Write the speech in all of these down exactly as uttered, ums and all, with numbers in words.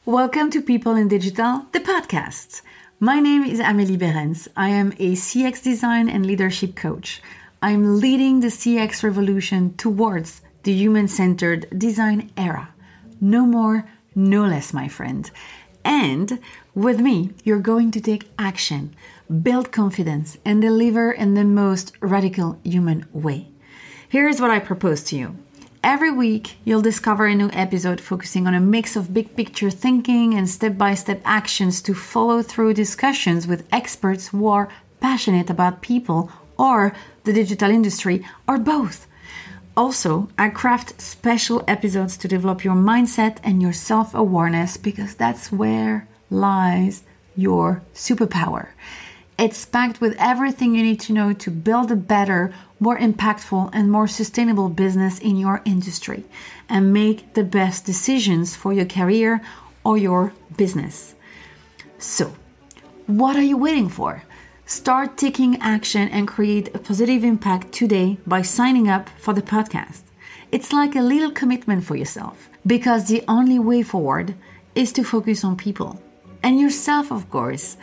Welcome to People in Digital, the podcast. My name is Amélie Behrens. I am a C X design and leadership coach. I'm leading the C X revolution towards the human-centered design era. No more, no less, my friend. And with me, you're going to take action, build confidence, and deliver in the most radical human way. Here's what I propose to you. Every week, you'll discover a new episode focusing on a mix of big picture thinking and step-by-step actions to follow through discussions with experts who are passionate about people or the digital industry or both. Also, I craft special episodes to develop your mindset and your self-awareness because that's where lies your superpower. It's packed with everything you need to know to build a better, more impactful, and more sustainable business in your industry and make the best decisions for your career or your business. So, what are you waiting for? Start taking action and create a positive impact today by signing up for the podcast. It's like a little commitment for yourself because the only way forward is to focus on people and yourself, of course.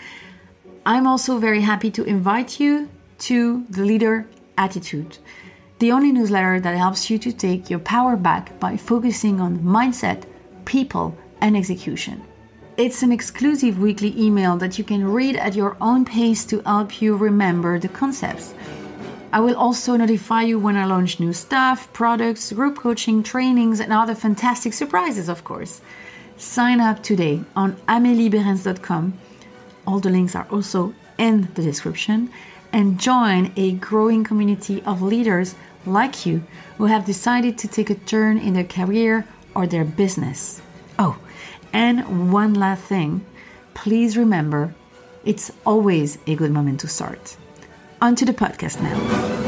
I'm also very happy to invite you to the Leader Attitude, the only newsletter that helps you to take your power back by focusing on mindset, people, and execution. It's an exclusive weekly email that you can read at your own pace to help you remember the concepts. I will also notify you when I launch new stuff, products, group coaching, trainings, and other fantastic surprises, of course. Sign up today on amelie behrens dot com. All the links are also in the description, and join a growing community of leaders like you who have decided to take a turn in their career or their business. Oh, and one last thing, please remember, it's always a good moment to start. On to the podcast now.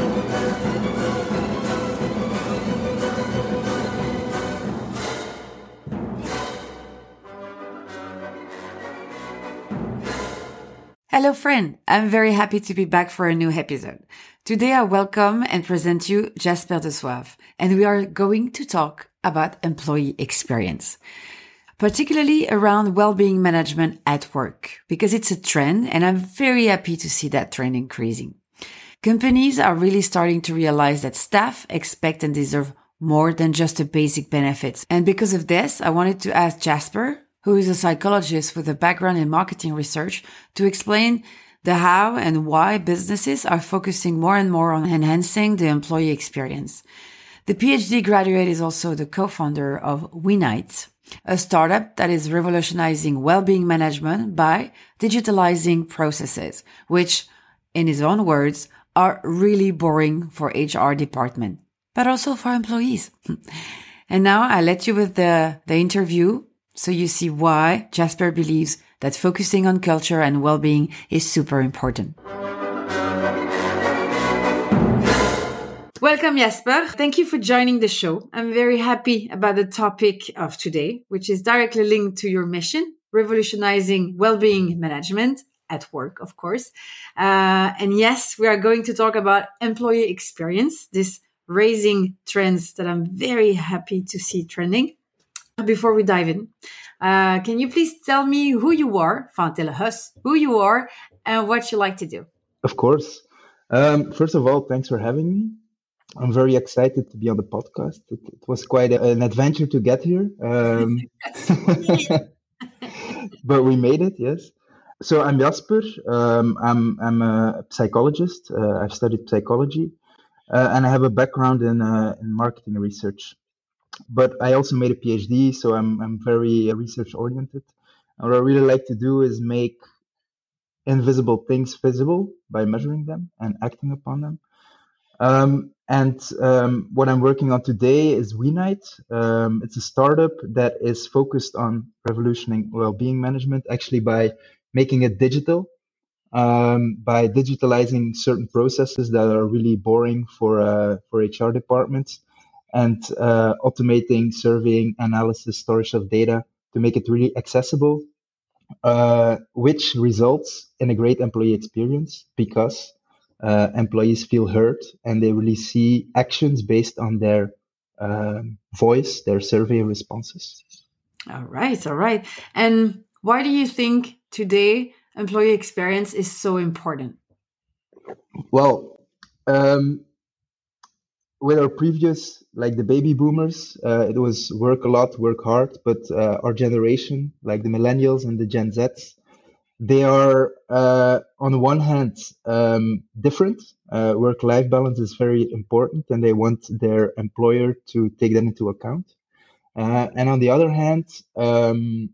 Hello friend, I'm very happy to be back for a new episode. Today I welcome and present you Jasper de Soave, and we are going to talk about employee experience, particularly around well-being management at work, because it's a trend and I'm very happy to see that trend increasing. Companies are really starting to realize that staff expect and deserve more than just the basic benefits. And because of this, I wanted to ask Jasper, who is a psychologist with a background in marketing research, to explain the how and why businesses are focusing more and more on enhancing the employee experience. The PhD graduate is also the co-founder of WeNight, a startup that is revolutionizing well-being management by digitalizing processes, which, in his own words, are really boring for H R department, but also for employees. And now I let you with the, the interview, so you see why Jasper believes that focusing on culture and well-being is super important. Welcome, Jasper. Thank you for joining the show. I'm very happy about the topic of today, which is directly linked to your mission, revolutionizing well-being management at work, of course. Uh, and yes, we are going to talk about employee experience, this raising trends that I'm very happy to see trending. Before we dive in, uh, can you please tell me who you are, enfin, tell us who you are and what you like to do? Of course. Um, first of all, thanks for having me. I'm very excited to be on the podcast. It, it was quite a, an adventure to get here. Um, but we made it, yes. So I'm Jasper. Um, I'm, I'm a psychologist. Uh, I've studied psychology uh, and I have a background in, uh, in marketing research. But I also made a PhD, so I'm I'm very research oriented. And what I really like to do is make invisible things visible by measuring them and acting upon them. Um, and um, what I'm working on today is WeNight. Um, it's a startup that is focused on revolutioning well-being management, actually by making it digital, um, by digitalizing certain processes that are really boring for uh, for H R departments, and uh, automating surveying, analysis, storage of data to make it really accessible, uh, which results in a great employee experience because uh, employees feel heard and they really see actions based on their um, voice, their survey responses. All right, all right. And why do you think today employee experience is so important? Well, um, with our previous, like the baby boomers, uh, it was work a lot, work hard. But uh, our generation, like the millennials and the Gen Zs, they are uh, on one hand um, different. Uh, work-life balance is very important, and they want their employer to take that into account. Uh, and on the other hand, um,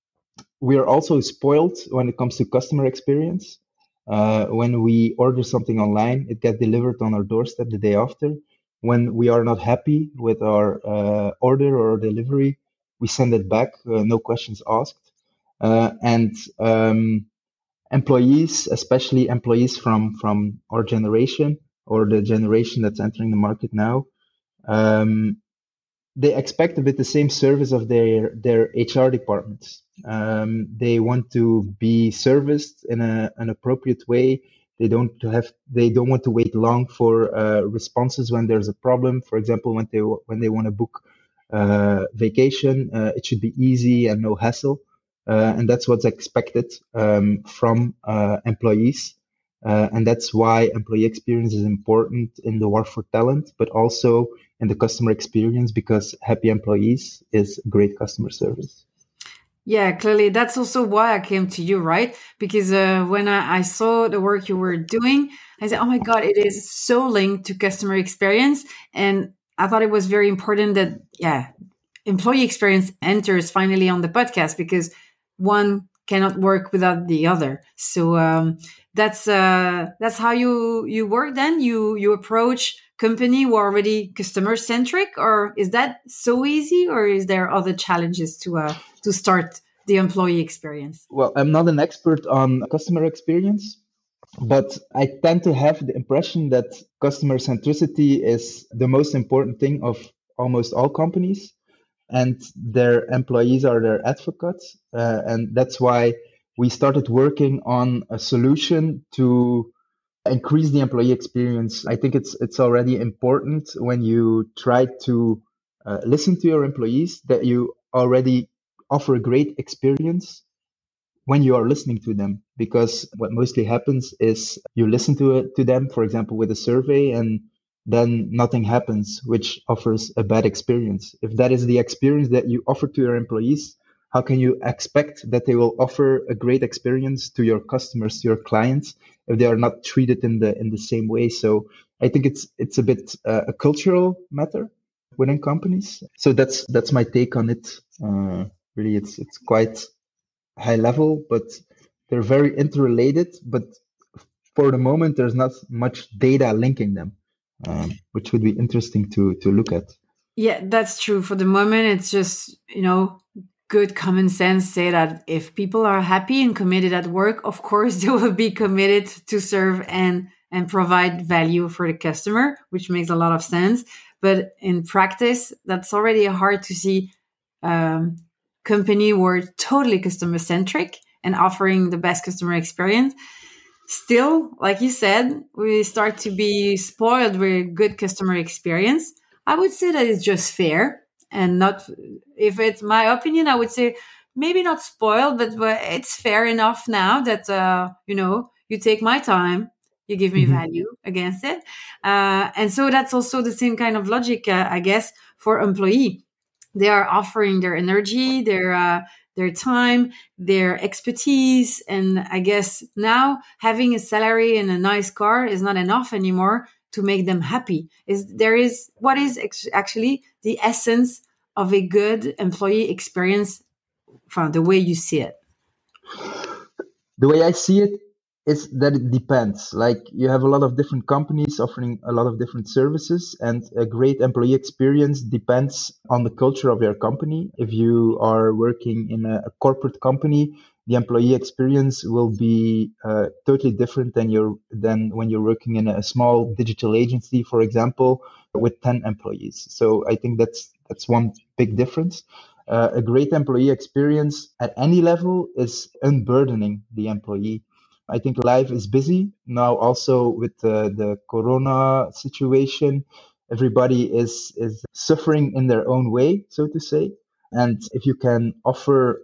we are also spoiled when it comes to customer experience. Uh, when we order something online, it gets delivered on our doorstep the day after. When we are not happy with our uh, order or delivery, we send it back, uh, no questions asked. Uh, and um, employees, especially employees from from our generation or the generation that's entering the market now, um, they expect a bit the same service of their their H R departments. Um, they want to be serviced in a, an appropriate way. They don't have they don't want to wait long for uh, responses when there's a problem. For example, when they when they want to book uh, vacation, uh, it should be easy and no hassle. Uh, and that's what's expected um, from uh, employees. Uh, and that's why employee experience is important in the war for talent, but also in the customer experience, because happy employees is great customer service. Yeah, clearly. That's also why I came to you, right? Because uh, when I, I saw the work you were doing, I said, oh my God, it is so linked to customer experience. And I thought it was very important that, yeah, employee experience enters finally on the podcast because one cannot work without the other. So um, that's uh, that's how you you work. Then you you approach company who are already customer centric, or is that so easy, or is there other challenges to uh, to start the employee experience? Well, I'm not an expert on customer experience, but I tend to have the impression that customer centricity is the most important thing of almost all companies, and their employees are their advocates. Uh, and that's why we started working on a solution to increase the employee experience. I think it's it's already important when you try to uh, listen to your employees that you already offer a great experience when you are listening to them, because what mostly happens is you listen to it to them, for example, with a survey, and then nothing happens, which offers a bad experience. If that is the experience that you offer to your employees, how can you expect that they will offer a great experience to your customers, to your clients, if they are not treated in the in the same way? So I think it's it's a bit uh, a cultural matter within companies. So that's that's my take on it. Uh, really, it's it's quite high level, but they're very interrelated. But for the moment, there's not much data linking them, um, which would be interesting to to look at. Yeah, that's true. For the moment, it's just, you know, good common sense say that if people are happy and committed at work, of course they will be committed to serve and and provide value for the customer, which makes a lot of sense. But in practice, that's already hard to see um, company who are totally customer centric and offering the best customer experience. Still, like you said, we start to be spoiled with good customer experience. I would say that it's just fair and not, if it's my opinion, I would say maybe not spoiled, but but it's fair enough now that, uh, you know, you take my time, you give me Mhm. value against it. Uh, and so that's also the same kind of logic, uh, I guess, for employee. They are offering their energy, their uh, their time, their expertise, and I guess now having a salary and a nice car is not enough anymore to make them happy. Is there is what is ex- actually the essence of a good employee experience from the way you see it? The way I see it is that it depends. Like you have a lot of different companies offering a lot of different services, and a great employee experience depends on the culture of your company. If you are working in a, a corporate company, the employee experience will be uh, totally different than your than when you're working in a small digital agency, for example, with ten employees. So I think that's that's one big difference. Uh, a great employee experience at any level is unburdening the employee. I think life is busy now, also with the, the corona situation. Everybody is is suffering in their own way, so to say. And if you can offer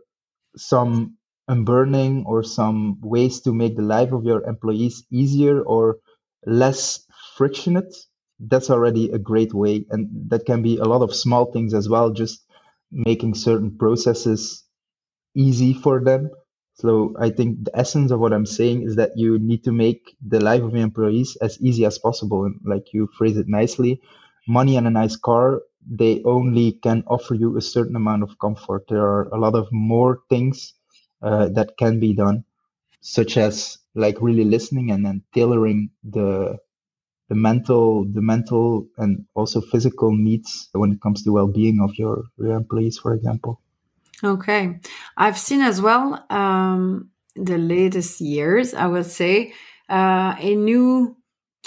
some unburdening or some ways to make the life of your employees easier or less frictionate, that's already a great way. And that can be a lot of small things as well, just making certain processes easy for them. So I think the essence of what I'm saying is that you need to make the life of your employees as easy as possible. And like you phrase it nicely, money and a nice car, they only can offer you a certain amount of comfort. There are a lot of more things uh, that can be done, such as like really listening and then tailoring the the mental, the mental and also physical needs when it comes to well-being of your, your employees, for example. Okay. I've seen as well, um, the latest years, I would say, uh, a new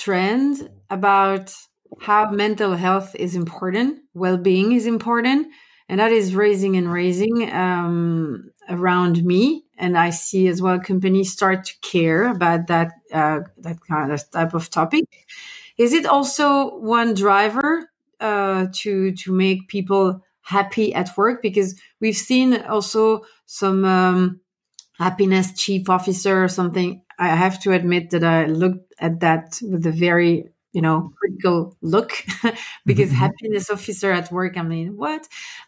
trend about how mental health is important, well-being is important, and that is raising and raising um, around me. And I see as well companies start to care about that uh, that kind of type of topic. Is it also one driver uh, to to make people happy at work? Because we've seen also some um, happiness chief officer or something. I have to admit that I looked at that with a very, you know, critical look because Mm-hmm. happiness officer at work, I mean, what?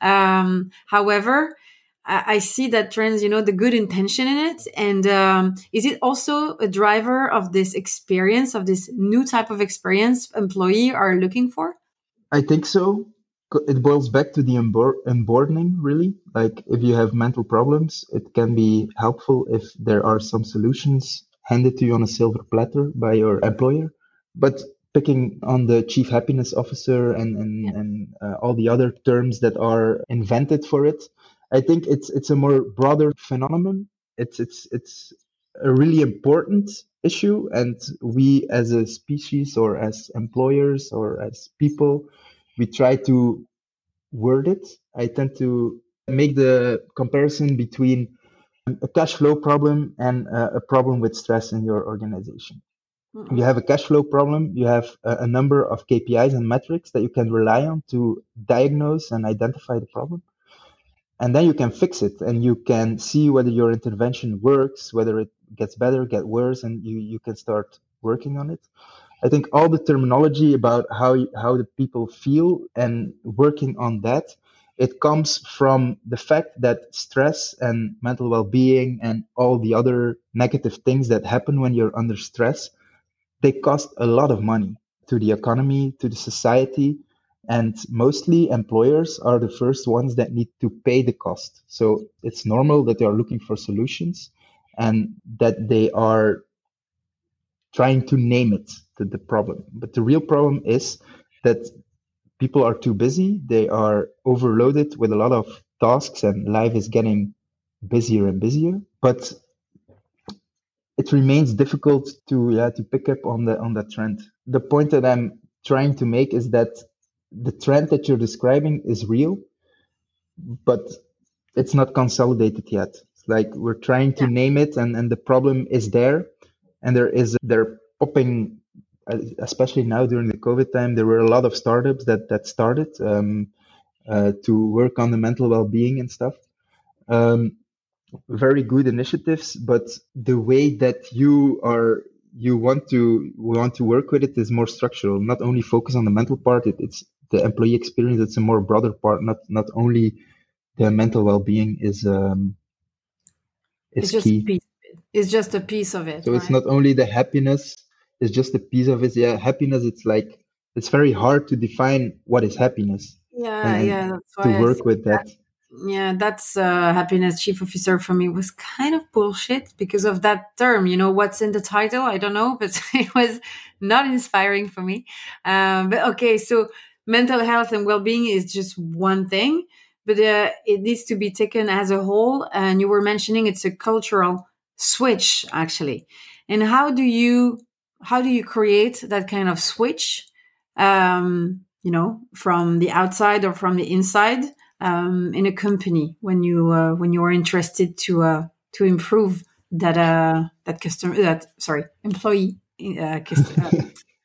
Um, however, I, I see that trends, you know, the good intention in it. And um, is it also a driver of this experience, of this new type of experience employee are looking for? I think so. Co- It boils back to the embor- emboldening, really. Like if you have mental problems, it can be helpful if there are some solutions handed to you on a silver platter by your employer. But picking on the chief happiness officer and and, Yeah. and uh, all the other terms that are invented for it, I think it's it's a more broader phenomenon. It's it's it's a really important issue, and we as a species or as employers or as people, we try to word it. I tend to make the comparison between a cash flow problem and uh, a problem with stress in your organization. If you Mm-mm. have a cash flow problem, you have a, a number of K P Is and metrics that you can rely on to diagnose and identify the problem. And then you can fix it and you can see whether your intervention works, whether it gets better, get worse, and you, you can start working on it. I think all the terminology about how how the people feel and working on that, it comes from the fact that stress and mental well-being and all the other negative things that happen when you're under stress, they cost a lot of money to the economy, to the society, and mostly employers are the first ones that need to pay the cost. So it's normal that they are looking for solutions and that they are trying to name it the, the problem. But the real problem is that people are too busy. They are overloaded with a lot of tasks and life is getting busier and busier. But it remains difficult to yeah to pick up on the on that trend. The point that I'm trying to make is that the trend that you're describing is real, but it's not consolidated yet. It's like we're trying to Yeah. name it, and and the problem is there, and there is they're popping, uh, especially now during the COVID time. There were a lot of startups that that started um, uh, to work on the mental well-being and stuff. Um, very good initiatives, but the way that you are you want to want to work with it is more structural. Not only focus on the mental part, it, it's the employee experience. It's a more broader part. Not not only the mental well-being is um, It's is just a key. piece of it. It's just a piece of it, So it's right? not only the happiness, it's just a piece of it. Yeah, happiness, it's like it's very hard to define what is happiness and, Yeah, and yeah, that's to why I work think with that. that. Yeah, that's uh, happiness chief officer for me was kind of bullshit because of that term. You know, what's in the title? I don't know, but it was not inspiring for me. Um, but okay, so mental health and well-being is just one thing, but uh, it needs to be taken as a whole. And you were mentioning it's a cultural switch, actually. And how do you how do you create that kind of switch? Um, you know, from the outside or from the inside? Um, in a company when you uh, when you are interested to uh, to improve that uh, that customer that sorry employee uh, cust- uh,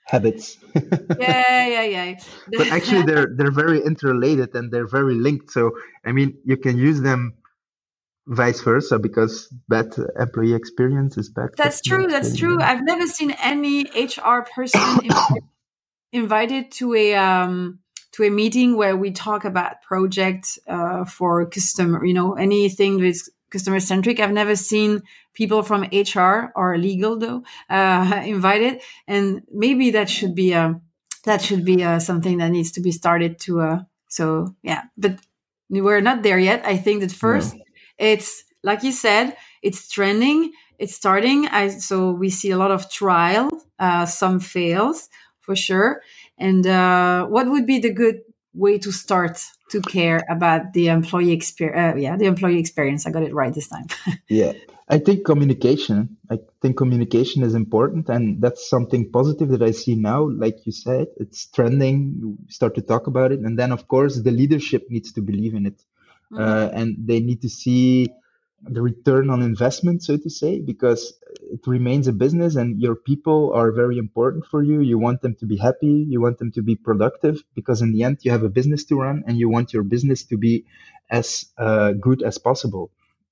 habits. Yeah, yeah, yeah. But actually, they're they're very interrelated and they're very linked. So I mean, you can use them vice versa, because bad employee experience is bad That's customer true. That's true. experience. I've never seen any H R person inv- invited to a um, to a meeting where we talk about projects uh, for customer. You know, anything that's customer centric. I've never seen people from H R or legal though uh, invited, and maybe that should be a that should be uh, something that needs to be started to. Uh, so yeah, but we're not there yet. I think that first No. it's like you said, it's trending. It's starting. I, so we see a lot of trial, uh, some fails for sure. And uh, what would be the good way to start to care about the employee experience? Uh, yeah, the employee experience. I got it right this time. Yeah, I think communication. I think communication is important, and that's something positive that I see now. Like you said, it's trending. You start to talk about it, and then of course the leadership needs to believe in it, Mhm. uh, and they need to see the return on investment, so to say, because it remains a business, and your people are very important for you. You want them to be happy. You want them to be productive, because in the end, you have a business to run, and you want your business to be as uh, good as possible.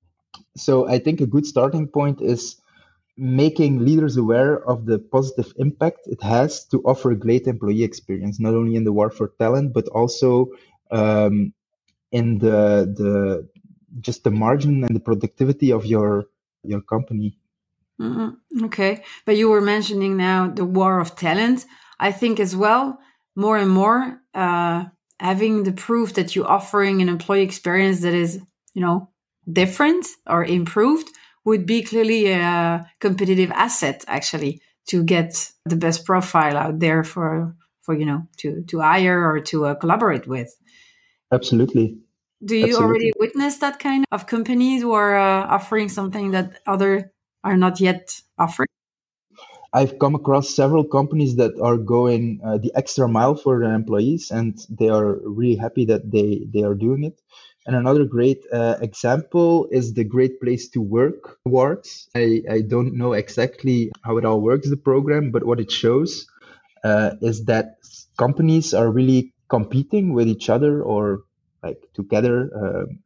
So I think a good starting point is making leaders aware of the positive impact it has to offer a great employee experience, not only in the war for talent, but also um, in the the just the margin and the productivity of your your company. Mhm. Okay. But you were mentioning now the war of talent. I think as well, more and more, uh, having the proof that you're offering an employee experience that is, you know, different or improved would be clearly a competitive asset, actually, to get the best profile out there for, for you know, to, to hire or to uh, collaborate with. Absolutely. Do you Absolutely. already witness that kind of companies who are uh, offering something that other are not yet offering? I've come across several companies that are going uh, the extra mile for their employees, and they are really happy that they they are doing it. And another great uh, example is the Great Place to Work Awards. I, I don't know exactly how it all works, the program, but what it shows uh, is that companies are really competing with each other, or like together, um,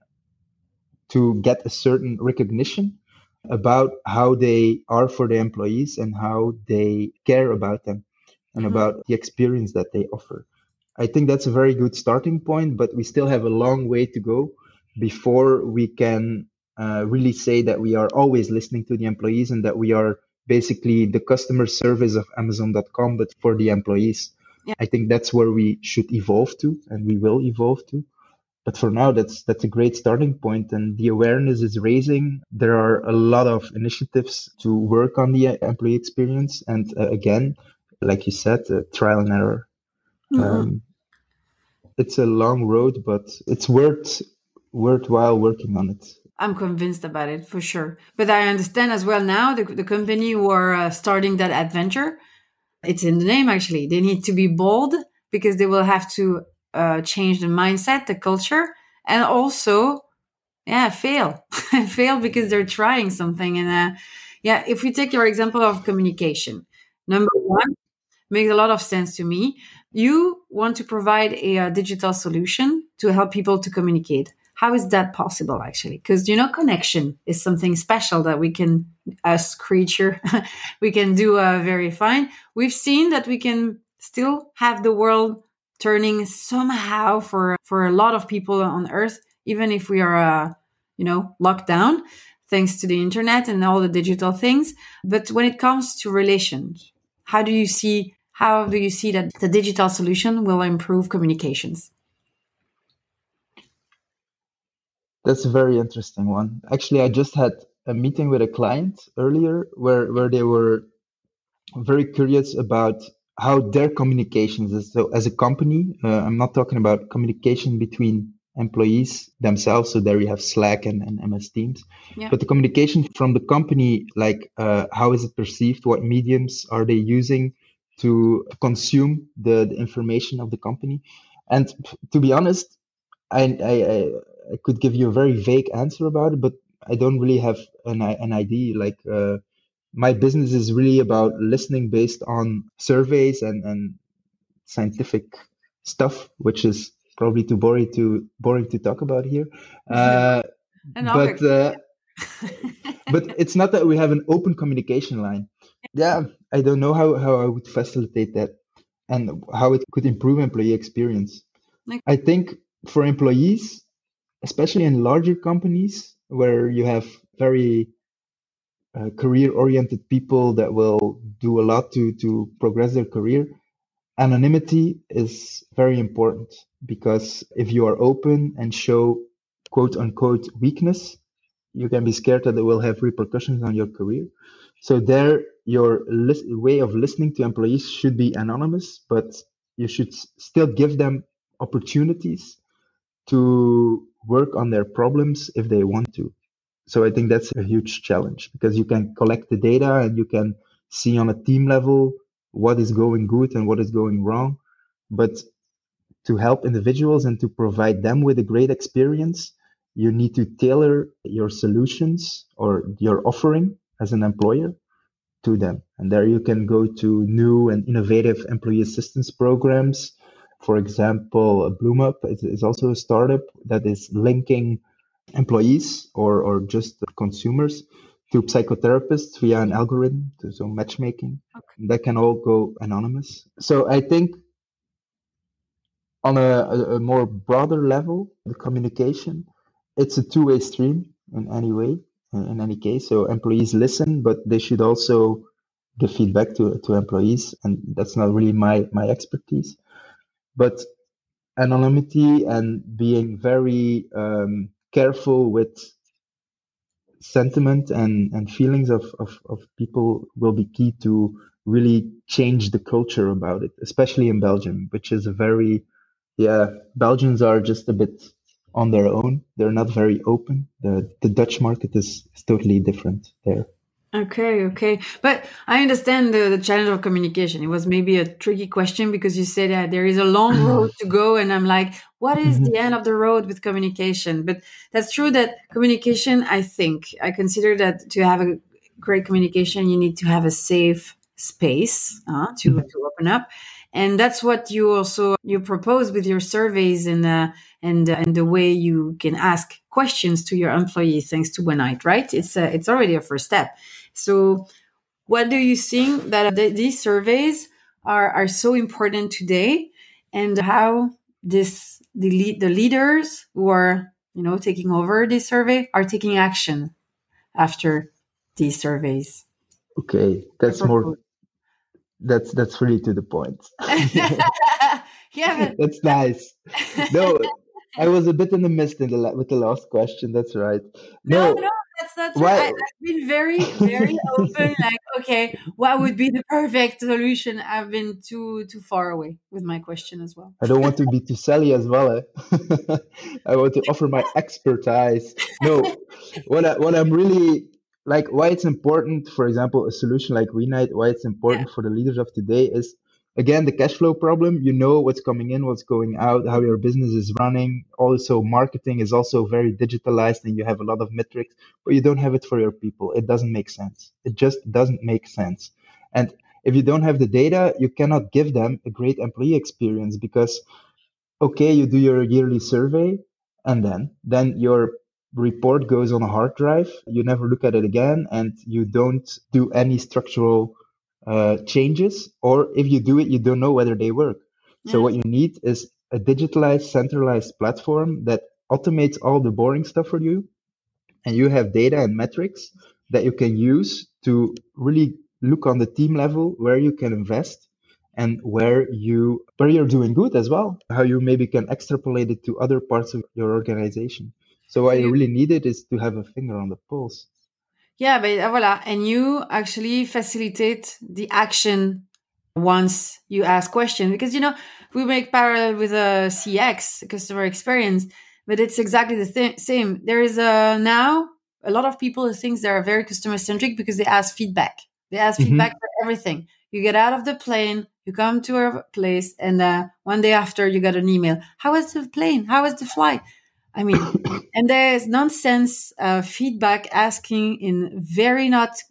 to get a certain recognition about how they are for the employees and how they care about them and Mhm. about the experience that they offer. I think that's a very good starting point, but we still have a long way to go before we can uh, really say that we are always listening to the employees and that we are basically the customer service of Amazon dot com, but for the employees. Yeah. I think that's where we should evolve to, and we will evolve to. But for now, that's that's a great starting point, and the awareness is raising. There are a lot of initiatives to work on the employee experience, and uh, again, like you said, uh, trial and error. Mhm. Um, it's a long road, but it's worth worthwhile working on it. I'm convinced about it for sure. But I understand as well now the, the company who are uh, starting that adventure. It's in the name, actually. They need to be bold because they will have to uh, change the mindset, the culture, and also, yeah, fail. Fail because they're trying something. And uh, yeah, if we take your example of communication, number one, makes a lot of sense to me. You want to provide a, a digital solution to help people to communicate. How is that possible, actually? Because, you know, connection is something special that we can, as creature, we can do uh, very fine. We've seen that we can still have the world turning somehow for for a lot of people on Earth, even if we are, uh, you know, locked down, thanks to the internet and all the digital things. But when it comes to relations, how do you see how do you see that the digital solution will improve communications? That's a very interesting one. Actually, I just had a meeting with a client earlier where where they were very curious about how their communications is. So as a company, uh, I'm not talking about communication between employees themselves. So there you have Slack and, and M S Teams, Yeah. but the communication from the company, like uh, how is it perceived? What mediums are they using to consume the, the information of the company? And to be honest, I, I, I I could give you a very vague answer about it, but I don't really have an, an idea. Like, uh, my business is really about listening based on surveys and, and scientific stuff, which is probably too boring to boring to talk about here. Uh, but uh, but it's not that we have an open communication line. Yeah, I don't know how, how I would facilitate that and how it could improve employee experience. Okay. I think for employees, especially in larger companies where you have very uh, career-oriented people that will do a lot to to progress their career, anonymity is very important, because if you are open and show quote unquote weakness, you can be scared that it will have repercussions on your career. So there, your lis- way of listening to employees should be anonymous, but you should s- still give them opportunities to work on their problems if they want to. So I think that's a huge challenge, because you can collect the data and you can see on a team level what is going good and what is going wrong. But to help individuals and to provide them with a great experience, you need to tailor your solutions or your offering as an employer to them. And there you can go to new and innovative employee assistance programs. For example, BloomUp is also a startup that is linking employees or, or just consumers to psychotherapists via an algorithm, so matchmaking. Okay. That can all go anonymous. So I think on a, a more broader level, the communication, it's a two-way stream in any way, in any case. So employees listen, but they should also give feedback to, to employees. And that's not really my, my expertise. But anonymity and being very um, careful with sentiment and, and feelings of, of, of people will be key to really change the culture about it, especially in Belgium, which is a very, yeah, Belgians are just a bit on their own. They're not very open. The the Dutch market is, is totally different there. Okay, okay. But I understand the, the challenge of communication. It was maybe a tricky question because you said that there is a long road to go. And I'm like, what is the end of the road with communication? But that's true that communication, I think, I consider that to have a great communication, you need to have a safe space uh, to, mm-hmm. to open up. And that's what you also, you propose with your surveys and, uh, and, uh, and the way you can ask questions to your employees thanks to Wenite, right? It's uh, it's already a first step. So what do you think that the, these surveys are, are so important today, and how this the lead, the leaders who are, you know, taking over this survey are taking action after these surveys? Okay, that's more that's that's really to the point. Yeah, but... that's nice. No, I was a bit in the mist in the with the last question. That's right. No, no, no that's not true. I, I've been very, very open. Like, okay, what would be the perfect solution? I've been too too far away with my question as well. I don't want to be too silly as well. Eh? I want to offer my expertise. No, what I, what I'm really like, why it's important, for example, a solution like Wenite, why it's important yeah. for the leaders of today is, again, the cash flow problem. You know what's coming in, what's going out, how your business is running. Also, marketing is also very digitalized and you have a lot of metrics, but you don't have it for your people. It doesn't make sense. It just doesn't make sense. And if you don't have the data, you cannot give them a great employee experience, because, okay, you do your yearly survey and then, then your report goes on a hard drive. You never look at it again, and you don't do any structural uh, changes, or if you do it, you don't know whether they work. Yeah. So what you need is a digitalized, centralized platform that automates all the boring stuff for you, and you have data and metrics that you can use to really look on the team level where you can invest and where you where you're doing good as well, how you maybe can extrapolate it to other parts of your organization. So what you really need it is to have a finger on the pulse. Yeah, but uh, voila. And you actually facilitate the action once you ask questions, because, you know, we make parallel with a C X, customer experience, but it's exactly the th- same. There is a now a lot of people who think they are very customer centric because they ask feedback. They ask mm-hmm. feedback for everything. You get out of the plane, you come to a place, and uh, one day after you get an email. How was the plane? How was the flight? I mean, and there's nonsense uh, feedback asking in very not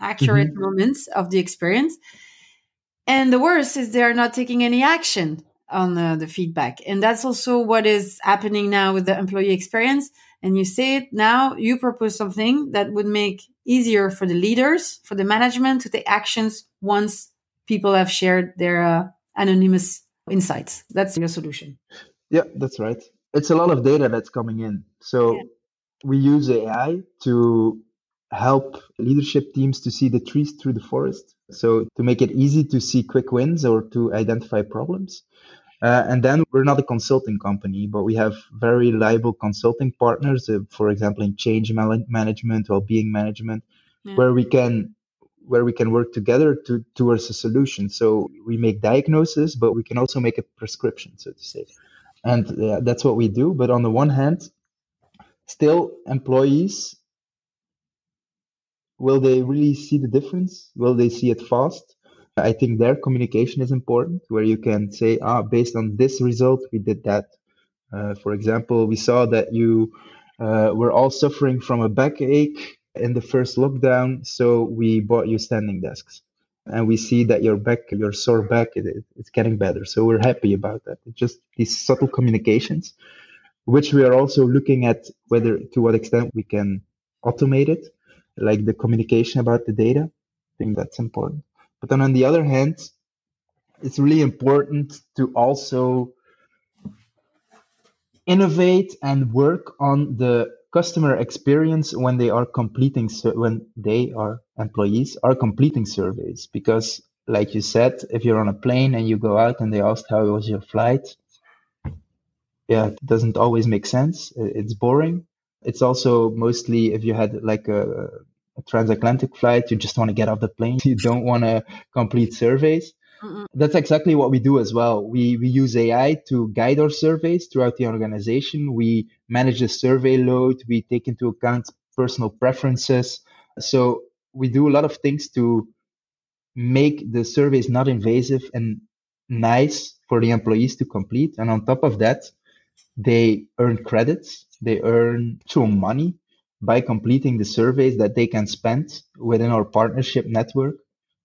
accurate Mm-hmm. moments of the experience. And the worst is they are not taking any action on uh, the feedback. And that's also what is happening now with the employee experience. And you say it now, you propose something that would make easier for the leaders, for the management to take actions once people have shared their uh, anonymous insights. That's your solution. Yeah, that's right. It's a lot of data that's coming in. So Yeah. we use A I to help leadership teams to see the trees through the forest. So to make it easy to see quick wins or to identify problems. Uh, and then we're not a consulting company, but we have very reliable consulting partners, uh, for example, in change mal- management, well-being management, Yeah. where we can where we can work together to towards a solution. So we make diagnosis, but we can also make a prescription, so to say. And uh, that's what we do. But on the one hand, still employees, will they really see the difference? Will they see it fast? I think their communication is important, where you can say, ah, based on this result, we did that. Uh, for example, we saw that you uh, were all suffering from a backache in the first lockdown, so we bought you standing desks. And we see that your back, your sore back, it, it, it's getting better. So we're happy about that. It's just these subtle communications, which we are also looking at whether to what extent we can automate it, like the communication about the data. I think that's important. But then on the other hand, it's really important to also innovate and work on the customer experience when they are completing sur- when they are employees are completing surveys, because like you said, if you're on a plane and you go out and they ask how was your flight, yeah, it doesn't always make sense. It's boring. It's also mostly if you had like a, a transatlantic flight, you just want to get off the plane. You don't want to complete surveys. Mm-mm. That's exactly what we do as well. We we use A I to guide our surveys throughout the organization. We manage the survey load. We take into account personal preferences. So we do a lot of things to make the surveys not invasive and nice for the employees to complete. And on top of that, they earn credits. They earn actual money by completing the surveys that they can spend within our partnership network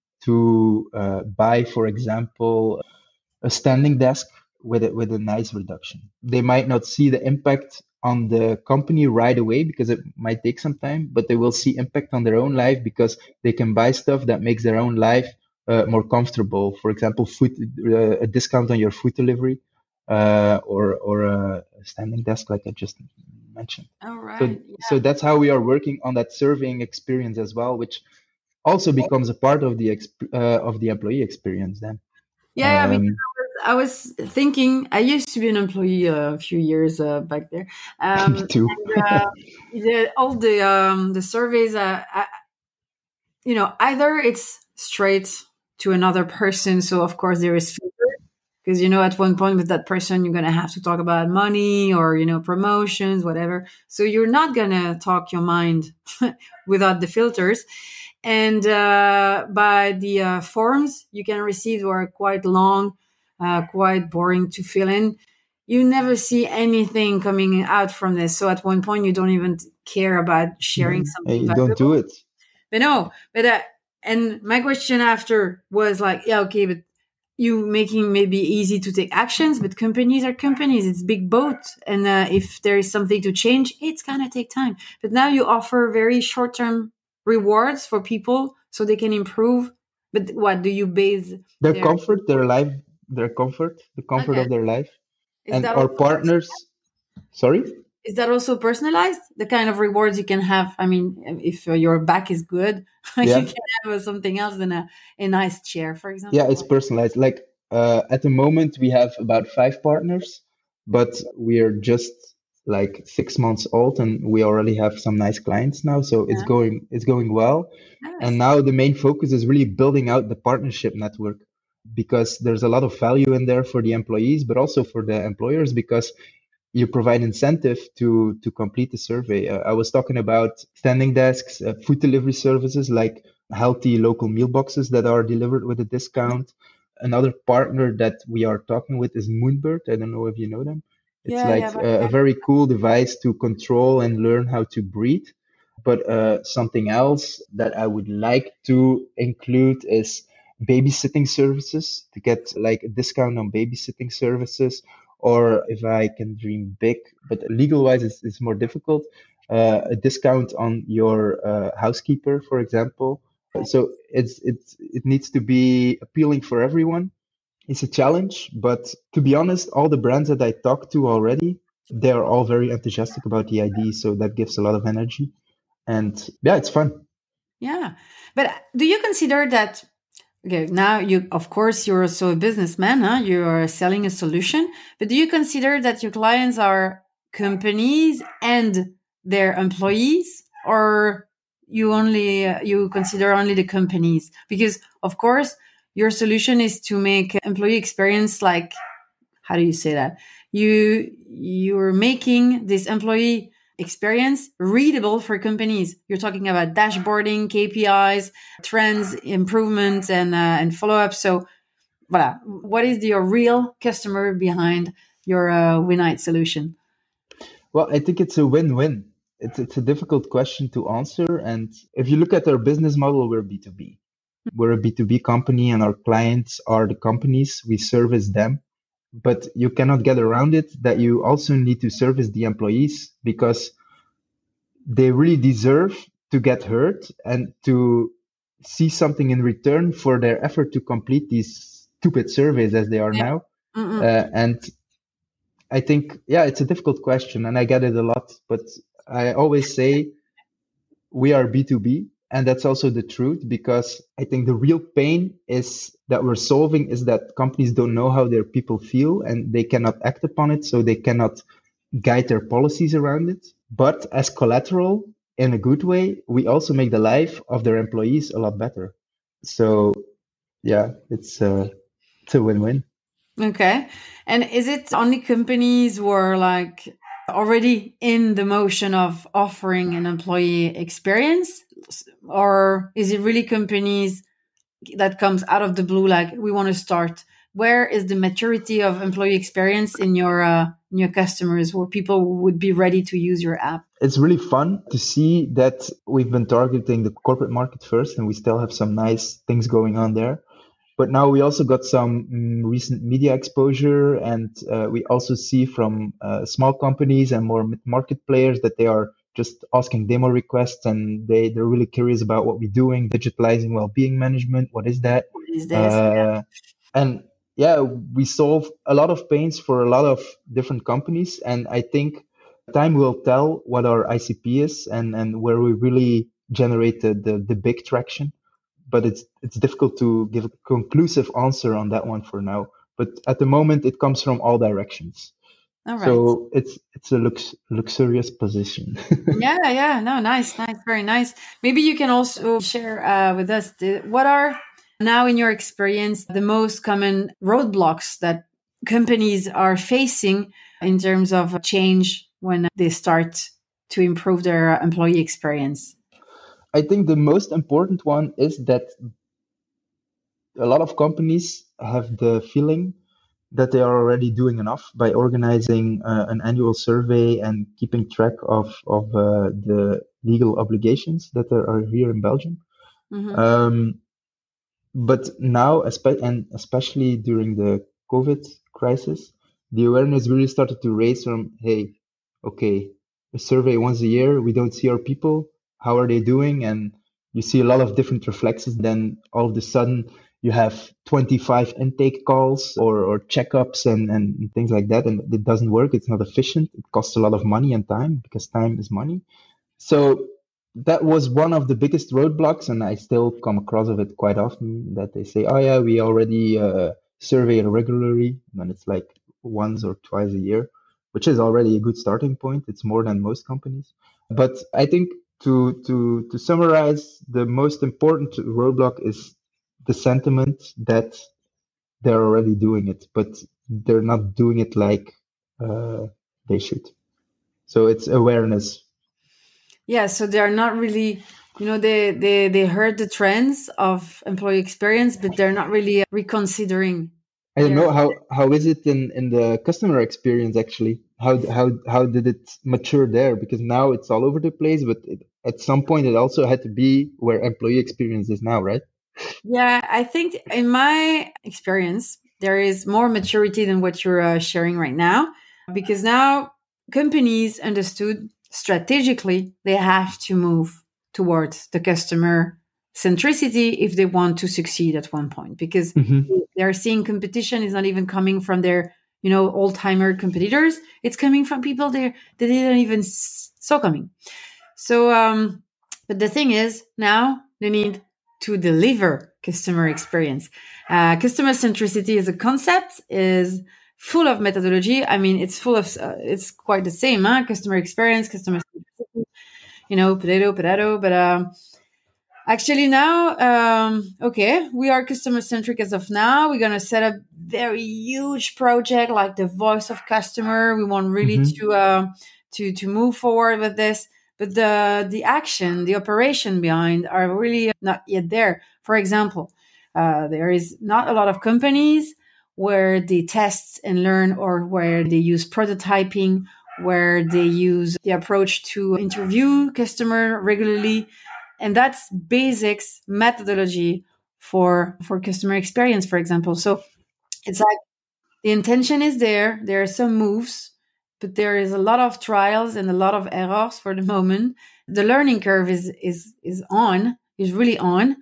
to uh, buy, for example, a standing desk with a, with a nice reduction. They might not see the impact on the company right away because it might take some time, but they will see impact on their own life because they can buy stuff that makes their own life uh, more comfortable. For example, food, uh, a discount on your food delivery, uh, or or a standing desk, like I just mentioned. All So right. Yeah. so that's how we are working on that surveying experience as well, which also becomes a part of the exp- uh, of the employee experience then. Yeah, yeah, because Um, I was thinking, I used to be an employee uh, a few years uh, back there. Um, me too. and, uh, the, all the um, the surveys, uh, I, you know, either it's straight to another person. So, of course, there is filter because, you know, at one point with that person, you're going to have to talk about money or, you know, promotions, whatever. So you're not going to talk your mind without the filters. And uh, by the uh, forms you can receive are quite long, uh, quite boring to fill in. You never see anything coming out from this. So at one point, you don't even care about sharing No, something hey, don't valuable. do it. But no, but uh, and my question after was like, yeah, okay, but you making maybe easy to take actions, but companies are companies. It's big boat, and uh, if there is something to change, it's gonna take time. But now you offer very short term rewards for people so they can improve. But what do you base Their their comfort, their life, their comfort, the comfort okay? of their life, Is and that our also partners. Sorry. is that also personalized? The kind of rewards you can have. I mean, if uh, your back is good, you Yeah, can have uh, something else than a, a nice chair, for yeah, example. it's personalized. Like uh, at the moment, we have about five partners, but we are just like six months old, and we already have some nice clients now. So it's Yeah, going, it's going well. And nice. now the main focus is really building out the partnership network, because there's a lot of value in there for the employees, but also for the employers, because you provide incentive to to complete the survey. Uh, I was talking about standing desks, uh, food delivery services like healthy local meal boxes that are delivered with a discount. Another partner that we are talking with is Moonbird. I don't know if you know them. It's Yeah, yeah, like but a, a very cool device to control and learn how to breathe. But uh, something else that I would like to include is babysitting services, to get like a discount on babysitting services. Or if I can dream big, but legal wise, it's, it's more difficult, uh, a discount on your uh, housekeeper, for example. So it's it's it needs to be appealing for everyone. It's a challenge, but to be honest, all the brands that I talked to already, they are all very enthusiastic about the idea. So that gives a lot of energy, and yeah, it's fun. Yeah, but do you consider that? Okay, now you, of course, you're also a businessman, huh? You are selling a solution, but do you consider that your clients are companies and their employees, or you only uh, you consider only the companies? Because of course, your solution is to make employee experience like, how do you say that? You you're making this employee experience readable for companies. You're talking about dashboarding, K P Is, trends, improvements, and uh, and follow up. So, voilà. What is your real customer behind your uh, Winite solution? Well, I think it's a win-win. It's it's a difficult question to answer, and if you look at our business model, we're B two B. We're a B two B company, and our clients are the companies. We service them. But you cannot get around it that you also need to service the employees, because they really deserve to get heard and to see something in return for their effort to complete these stupid surveys as they are Yeah. now. Uh, and I think, yeah, it's a difficult question, and I get it a lot, but I always say we are B two B. And that's also the truth, because I think the real pain is that we're solving is that companies don't know how their people feel and they cannot act upon it. So they cannot guide their policies around it. But as collateral, in a good way, we also make the life of their employees a lot better. So yeah, it's a, it's a win-win. Okay. And is it only companies who are like already in the motion of offering an employee experience? Or is it really companies that comes out of the blue, like we want to start? Where is the maturity of employee experience in your uh, in your customers, where people would be ready to use your app? It's really fun to see that we've been targeting the corporate market first, and we still have some nice things going on there. But now we also got some mm, recent media exposure, and uh, we also see from uh, small companies and more mid-market players that they are just asking demo requests, and they, they're really curious about what we're doing, digitalizing well-being management. What is that? What is this? Uh, Yeah. And yeah, we solve a lot of pains for a lot of different companies. And I think time will tell what our I C P is and, and where we really generate the, the, the big traction. But it's it's difficult to give a conclusive answer on that one for now. But at the moment, it comes from all directions. All right. So it's it's a lux, luxurious position. yeah, yeah, no, nice, nice, very nice. Maybe you can also share uh, with us the, what are now, in your experience, the most common roadblocks that companies are facing in terms of change when they start to improve their employee experience? I think the most important one is that a lot of companies have the feeling that they are already doing enough by organizing uh, an annual survey and keeping track of, of uh, the legal obligations that there are here in Belgium. Mm-hmm. Um, but now, and especially during the COVID crisis, the awareness really started to raise from, hey, okay, a survey once a year, we don't see our people. How are they doing? And you see a lot of different reflexes. Then all of a sudden you have twenty-five intake calls or, or checkups and, and things like that. And it doesn't work. It's not efficient. It costs a lot of money and time, because time is money. So that was one of the biggest roadblocks. And I still come across of it quite often, that they say, oh yeah, we already uh, survey regularly. And it's like once or twice a year, which is already a good starting point. It's more than most companies. But I think to to to summarize, the most important roadblock is the sentiment that they're already doing it, but they're not doing it like uh, they should. So it's awareness. Yeah, so they're not really, you know, they they they heard the trends of employee experience, but they're not really reconsidering. I don't know how how is it in in the customer experience actually? How how how did it mature there? Because now it's all over the place, but it, at some point it also had to be where employee experience is now, right? Yeah, I think in my experience, there is more maturity than what you're uh, sharing right now, because now companies understood strategically they have to move towards the customer centricity if they want to succeed at one point, because Mm-hmm. they're seeing competition is not even coming from their, you know, old timer competitors. It's coming from people they they didn't even s- saw coming. So, um, but the thing is, now they need to deliver customer experience. Uh, customer centricity as a concept is full of methodology. I mean, it's full of, uh, it's quite the same, huh? Customer experience, customer centricity, you know, potato, potato. But um, actually now, um, okay, we are customer centric as of now. We're going to set up very huge project like the voice of customer. We want really Mm-hmm. to, uh, to, to move forward with this. But the, the action, the operation behind are really not yet there. For example, uh, there is not a lot of companies where they test and learn, or where they use prototyping, where they use the approach to interview customer regularly. And that's basics methodology for, for customer experience, for example. So it's like the intention is there. There are some moves, but there is a lot of trials and a lot of errors for the moment. The learning curve is, is, is on, is really on.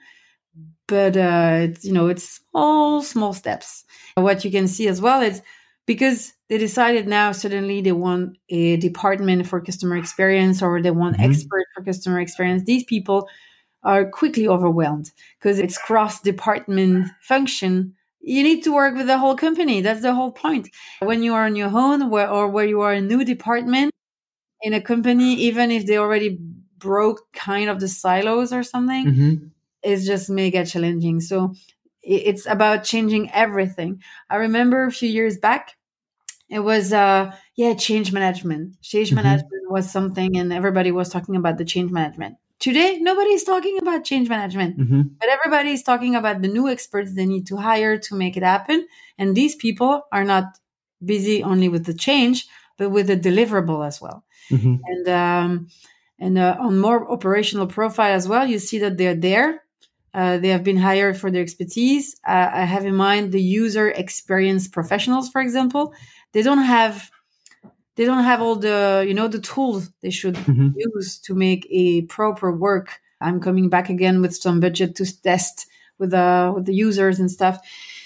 But, uh, it's, you know, it's small, small steps. What you can see as well is because they decided now suddenly they want a department for customer experience, or they want Mm-hmm. expert for customer experience. These people are quickly overwhelmed because it's cross-department function. You need to work with the whole company. That's the whole point. When you are on your own, where, or where you are a new department in a company, even if they already broke kind of the silos or something, Mm-hmm. it's just mega challenging. So it's about changing everything. I remember a few years back, it was, uh, yeah, change management. Change Mm-hmm. management was something, and everybody was talking about the change management. Today, nobody's talking about change management, Mm-hmm. but everybody's talking about the new experts they need to hire to make it happen. And these people are not busy only with the change, but with the deliverable as well. Mm-hmm. And um, and uh, on more operational profile as well, you see that they're there. Uh, they have been hired for their expertise. Uh, I have in mind the user experience professionals, for example. They don't have they don't have all the, you know, the tools they should Mm-hmm. use to make a proper work. I'm coming back again with some budget to test with the with the users and stuff.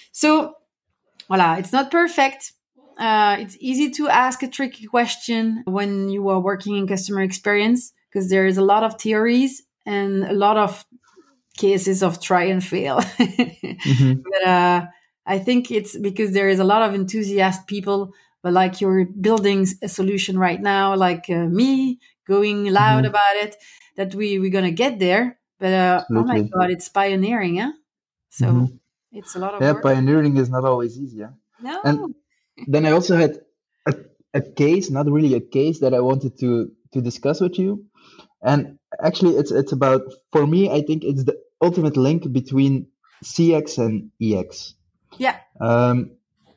So voila, it's not perfect. Uh, it's easy to ask a tricky question when you are working in customer experience, because there is a lot of theories and a lot of cases of try and fail. Mm-hmm. But uh, I think it's because there is a lot of enthusiast people, but like you're building a solution right now, like uh, me going loud Mm-hmm. about it, that we, we're going to get there. But uh, oh my Absolutely. God, it's pioneering, huh? So Mm-hmm. it's a lot of Yeah, work. pioneering is not always easy. Yeah? No. And then I also had a, a case, not really a case, that I wanted to to discuss with you. And actually, it's it's about, for me, I think it's the ultimate link between C X and E X. Yeah. Um,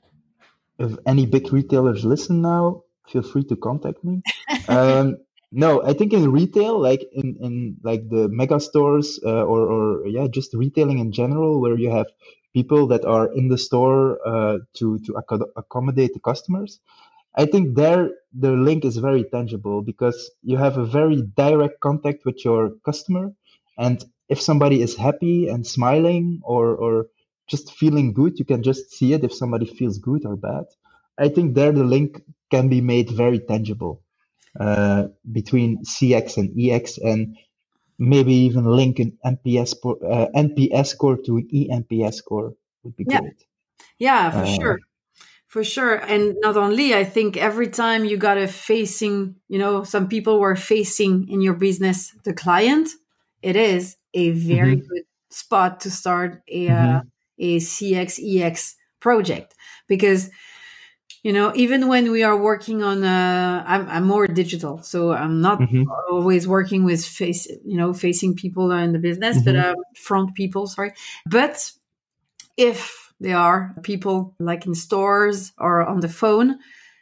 if any big retailers listen now, feel free to contact me. Um, no, I think in retail, like in, in like the mega stores, uh, or or yeah, just retailing in general, where you have people that are in the store uh, to to acco- accommodate the customers. I think there the link is very tangible because you have a very direct contact with your customer, and if somebody is happy and smiling, or or just feeling good, you can just see it if somebody feels good or bad. I think there the link can be made very tangible uh, between C X and E X, and maybe even link an N P S po- uh, N P S score to an E N P S score would be Yeah. great. Yeah, for Uh, sure. For sure. And not only, I think every time you got a facing, you know, some people were facing in your business the client, it is a very mhm, good spot to start a uh, mhm, a C X E X project, because you know, even when we are working on, uh, I'm, I'm more digital, so I'm not mhm, always working with face, you know, facing people in the business, but mhm, um, front people, sorry. But if there are people like in stores or on the phone,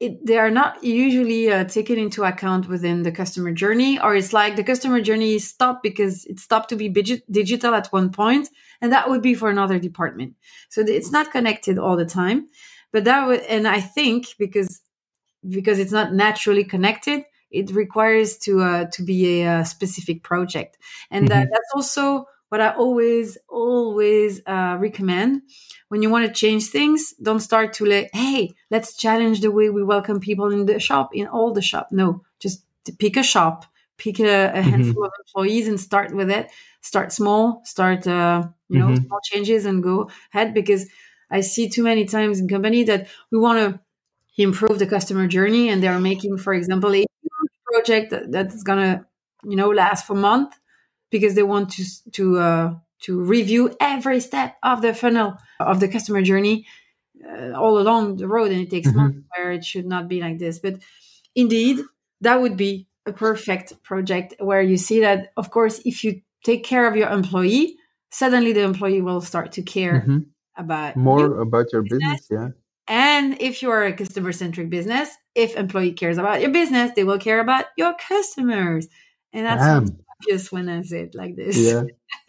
it, they are not usually uh, taken into account within the customer journey, or it's like the customer journey stopped because it stopped to be digi- digital at one point, and that would be for another department. So it's not connected all the time. But that would, and I think because because it's not naturally connected, it requires to uh, to be a, a specific project, and Mm-hmm. uh, that's also what I always always uh, recommend. When you want to change things, don't start to like, hey, let's challenge the way we welcome people in the shop, in all the shop. No, just pick a shop, pick a, a handful Mm-hmm. of employees and start with it. Start small, start, uh, you know, Mm-hmm. small changes and go ahead, because I see too many times in company that we want to improve the customer journey, and they are making, for example, a huge project that, that's going to, you know, last for a month, because they want to to uh, to review every step of the funnel of the customer journey uh, all along the road, and it takes months, Mm-hmm. where it should not be like this. But indeed, that would be a perfect project where you see that, of course, if you take care of your employee, suddenly the employee will start to care Mm-hmm. about you. More about your business, yeah. And if you are a customer centric business, if employee cares about your business, they will care about your customers. And that's Damn. obvious when I say it like this. Yeah.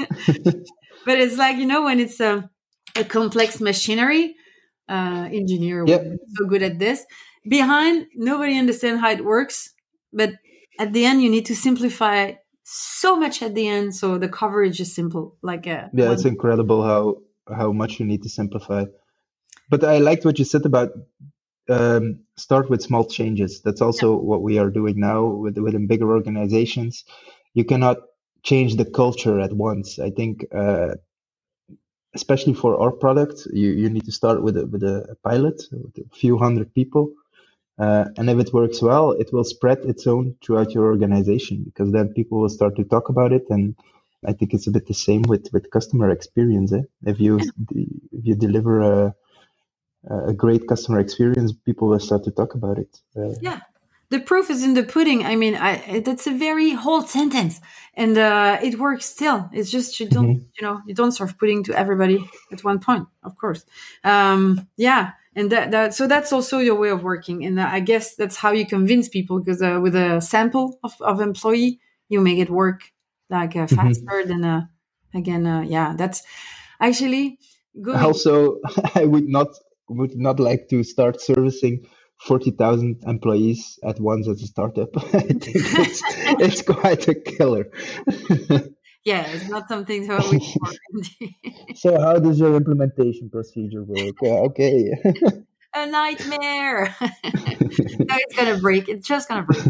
But it's like, you know, when it's a, a complex machinery, uh, engineer Yeah. would be so good at this. Behind, nobody understands how it works. But at the end, you need to simplify so much at the end. So the coverage is simple. Like a Yeah, one. it's incredible how how much you need to simplify. But I liked what you said about um, start with small changes. That's also what we are doing now with within bigger organizations. You cannot change the culture at once. I think, uh, especially for our product, you, you need to start with a, with a pilot, with a few hundred people. Uh, and if it works well, it will spread its own throughout your organization, because then people will start to talk about it. And I think it's a bit the same with, with customer experience. Eh? If you if you deliver a a great customer experience, people will start to talk about it. Uh, Yeah. The proof is in the pudding. I mean, I, that's a very whole sentence, and uh, it works still. It's just you don't, mhm. you know, you don't serve pudding to everybody at one point, of course. Um, yeah, and that, that so that's also your way of working, and uh, I guess that's how you convince people, because uh, with a sample of, of employee, you make it work like uh, Mhm. faster than uh, again. Uh, yeah, that's actually going. Also, I would not would not like to start servicing forty thousand employees at once as a startup. I think it's it's quite a killer. Yeah, it's not something that we for. So how does your implementation procedure work? Uh, okay. A nightmare. No, it's gonna break. It's just gonna break.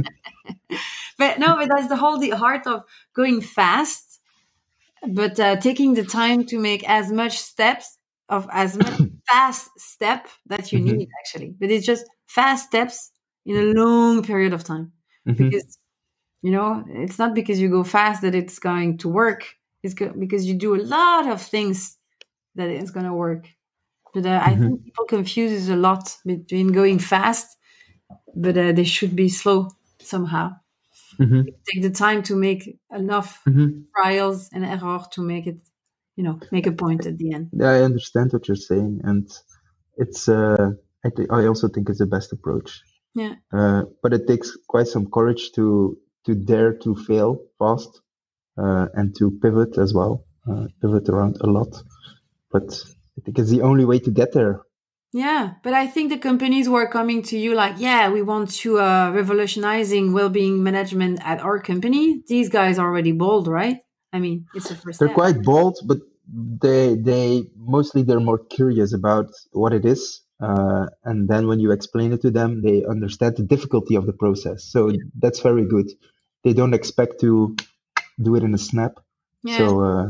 But no, but that's the whole the heart of going fast, but uh, taking the time to make as much steps of as much fast step that you Mhm. need, actually. But it's just fast steps in a long period of time, Mhm. because you know it's not because you go fast that it's going to work. It's go- because you do a lot of things that it's going to work. But uh, I Mhm. think people confuses a lot between going fast, but uh, they should be slow somehow. Mhm. Take the time to make enough Mhm. trials and error to make it, you know, make a point at the end. Yeah, I understand what you're saying, and it's. Uh, I think I also think it's the best approach. Yeah. Uh, but it takes quite some courage to to dare to fail fast uh, and to pivot as well, uh, pivot around a lot. But I think it's the only way to get there. Yeah, but I think the companies who are coming to you like, yeah, we want to uh, revolutionizing well-being management at our company. These guys are already bold, right? I mean, it's the first They're step. quite bold, but they they mostly they're more curious about what it is. Uh, and then when you explain it to them, they understand the difficulty of the process. So Yeah. that's very good. They don't expect to do it in a snap. Yeah. So uh,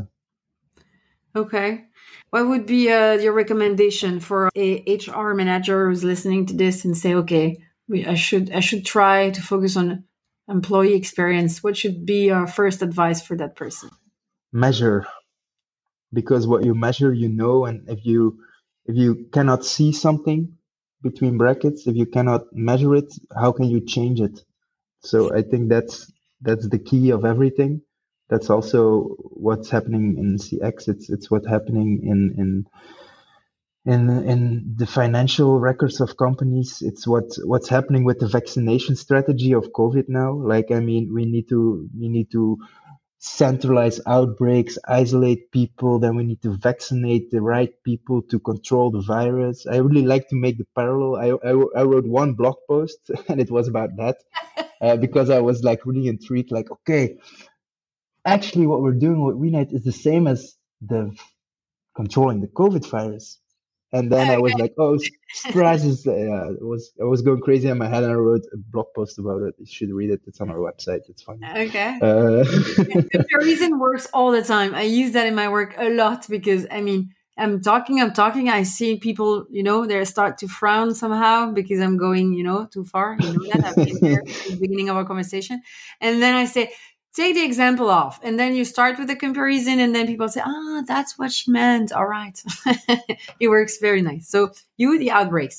Okay. What would be uh, your recommendation for a H R manager who's listening to this and say, okay, we, I should I should try to focus on employee experience. What should be our first advice for that person? measure, because what you measure, you know, and if you if you cannot see something between brackets, if you cannot measure it, how can you change it? So I think that's that's the key of everything. That's also what's happening in C X. It's it's what's happening in in in in the financial records of companies. It's what what's happening with the vaccination strategy of COVID now. Like, I mean, we need to we need to centralize outbreaks, isolate people, then we need to vaccinate the right people to control the virus. I really like to make the parallel. I, I, I wrote one blog post and it was about that uh, because I was like really intrigued, like, okay, actually what we're doing with WeNight is the same as the controlling the COVID virus. And then I was like, oh, stress is, uh, yeah, it was, I was going crazy in my head and I wrote a blog post about it. You should read it. It's on our website. It's funny. Okay. Uh, Comparison works all the time. I use that in my work a lot because, I mean, I'm talking, I'm talking, I see people, you know, they start to frown somehow because I'm going, you know, too far. You know that I've been there at the beginning of our conversation. And then I say, take the example off. And then you start with the comparison and then people say, ah, that's what she meant. All right. It works very nice. So you, the outbreaks.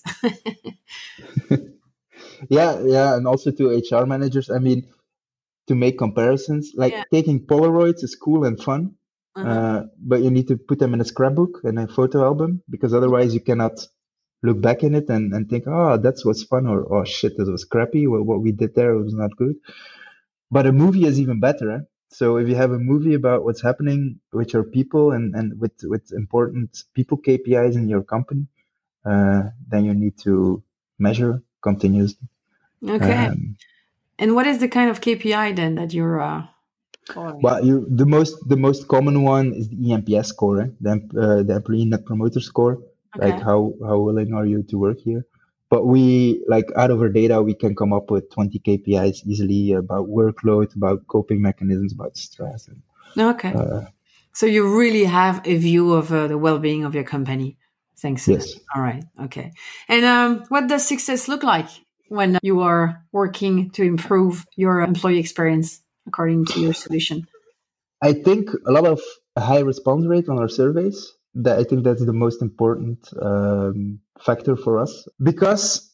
yeah, yeah. And also to H R managers, I mean, to make comparisons, like Yeah. taking Polaroids is cool and fun, Uh-huh. uh, but you need to put them in a scrapbook and a photo album because otherwise you cannot look back in it and, and think, oh, that was fun, or oh shit, that was crappy. Well, what we did there was not good. But a movie is even better. Eh? So if you have a movie about what's happening with your people and, and with, with important people K P Is in your company, uh, then you need to measure continuously. Okay. Um, and what is the kind of K P I then that you're uh, calling? Well, you the most the most common one is the E N P S score, eh? the uh, the Employee Net Promoter Score. Okay. Like how how willing are you to work here? But we, like, out of our data, we can come up with twenty K P Is easily about workload, about coping mechanisms, about stress. And, Okay. uh, So you really have a view of uh, the well-being of your company. Thanks. yes. All right. Okay. And um, what does success look like when you are working to improve your employee experience according to your solution? I think a lot of a high response rate on our surveys. That I think that's the most important um, factor for us, because,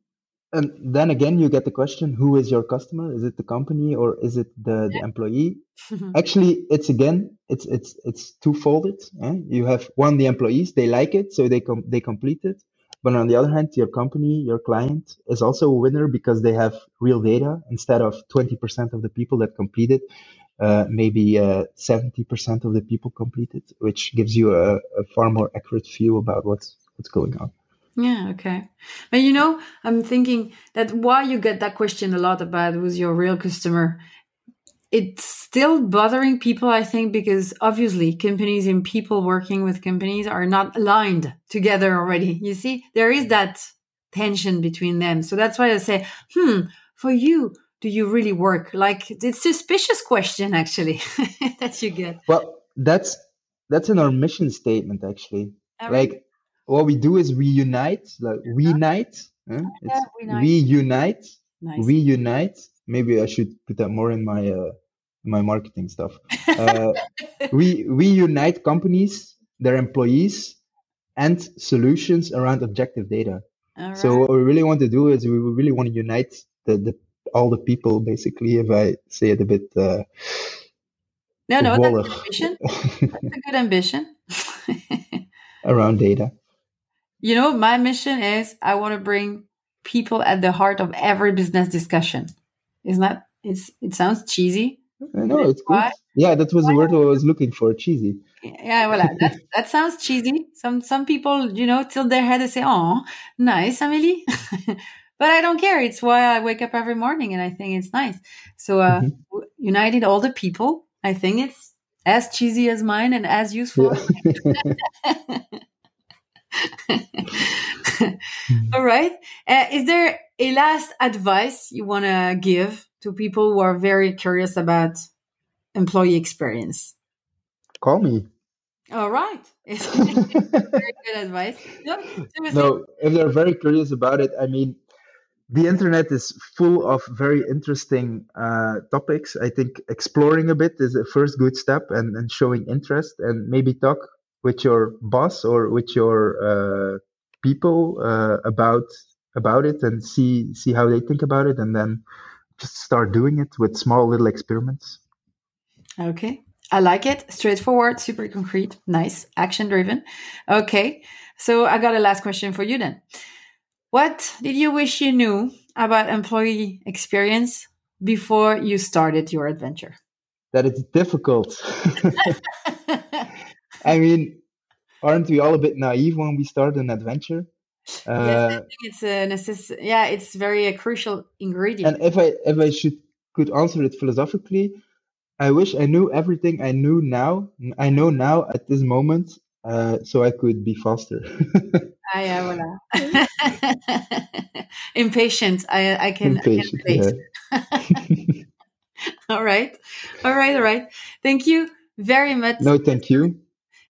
and then again, you get the question: who is your customer? Is it the company or is it the, the employee? Actually, it's again, it's it's it's twofolded. Eh? You have one, the employees, they like it, so they com- they complete it. But on the other hand, your company, your client, is also a winner because they have real data. Instead of twenty percent of the people that complete it, uh, maybe uh, seventy percent of the people complete it, which gives you a, a far more accurate view about what's what's going on. Yeah, okay. But you know, I'm thinking that why you get that question a lot about who's your real customer, it's still bothering people, I think, because obviously companies and people working with companies are not aligned together already. You see, there is that tension between them. So that's why I say, hmm, for you, do you really work? Like, it's a suspicious question, actually, that you get. Well, that's that's in our mission statement, actually. All Like, right. what we do is we unite, like we unite. Eh? It's we unite. we unite. Nice. We unite. Maybe I should put that more in my uh, my marketing stuff. Uh, we we unite companies, their employees, and solutions around objective data. All So right. what we really want to do is we really want to unite the, the all the people, basically, if I say it a bit. Uh, No, no, that's a wollig, good ambition. That's a good ambition. around data. You know, my mission is I want to bring people at the heart of every business discussion. Isn't that, it's, it sounds cheesy. I know, it's good. Why? Yeah, that was the word I was looking for, cheesy. Yeah, well, that, that sounds cheesy. Some some people, you know, tilt their head and say, oh, nice, Amélie. But I don't care. It's why I wake up every morning and I think it's nice. So uh, Mhm. united all the people, I think it's as cheesy as mine and as useful. Yeah. All right. Uh, is there a last advice you want to give to people who are very curious about employee experience? Call me. All right. It's very good advice. No, seriously. No, if they're very curious about it, I mean, the internet is full of very interesting uh, topics. I think exploring a bit is a first good step, and, and showing interest, and maybe talk with your boss or with your uh, people uh, about about it, and see see how they think about it, and then just start doing it with small little experiments. Okay. I like it. Straightforward, super concrete, nice, action driven. Okay. So I got a last question for you then. What did you wish you knew about employee experience before you started your adventure? That it's difficult. I mean, aren't we all a bit naive when we start an adventure? Uh, yes, I think it's a necess- yeah, it's very a crucial ingredient. And if I if I should could answer it philosophically, I wish I knew everything I knew now. I know now at this moment, uh, so I could be faster. Ah, yeah, voilà. Impatient. I I can, Impatient, I can relate. yeah. All right, all right, all right. Thank you very much. No, thank you.